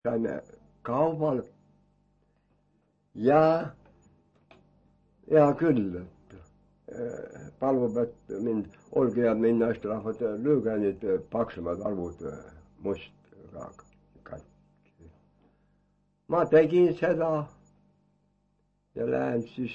sain kaupalla ja küll, palvub, et mind, olge head mind naisterahvad, lööge need paksumad arvud must katki. Ma tegin seda ja lähen siis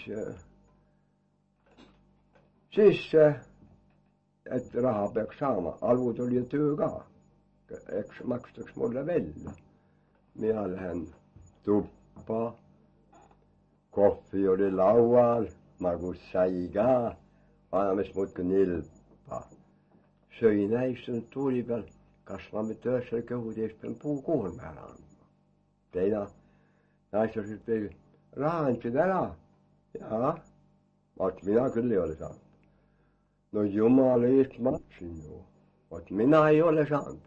sisse, et raha peaks saama, arvud oli töö ka, eks makstaks mulle välja. Mina lähen tuppa, kohvi oli laual, magus sai ka, vanamees muudkui nilpa. Sõin istun tuuli peal, kas ma mitte ühel kõhud eest pean puukoorme ära andma. Teine naistus ütleb, raha andsid ära. Jaa, vaat mina küll ei ole saanud. No jumala eest maksin ju, vaat mina ei ole saanud.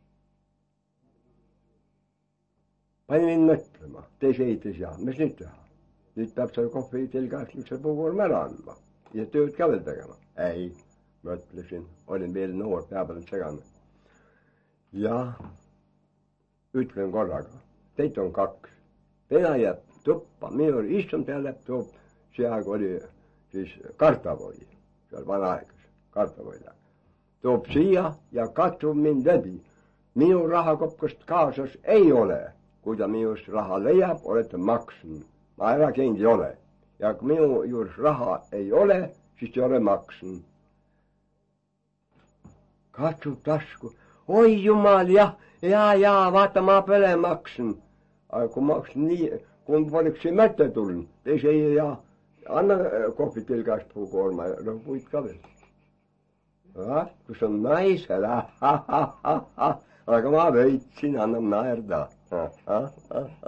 Pani mind mõtlema, teise eitis ja, mis nüüd teha? Nüüd peab seal kohvi telgast üks puukoorme ära andma ja tööd ka veel tegema. Ei, mõtlesin, olin veel noor, pea peal segane. Ja ütlen korraga, teid on kaks. Teine jääb tuppa, minu istun peal jääb tupp, see aeg oli siis kartavoi, seal vanaaegas, kartavoi läheb. Toob siia ja katsub mind läbi. Minu rahakopkast kaasas ei ole. Kui ta minust raha leiab, olete maksnud. Ma ära käinud ei ole. Ja kui minu juures raha ei ole, siis ei ole maksnud. Katsub tasku. Oi jumal, jah, vaata ma pole maksnud. Aga kui maksin nii, kui poleks see mõte tulnud, teise ei ja anna kohvi tilgast puukoorma ja lõpuid ka veel. Kus on naisel, aga ma võitsin, annab naerda.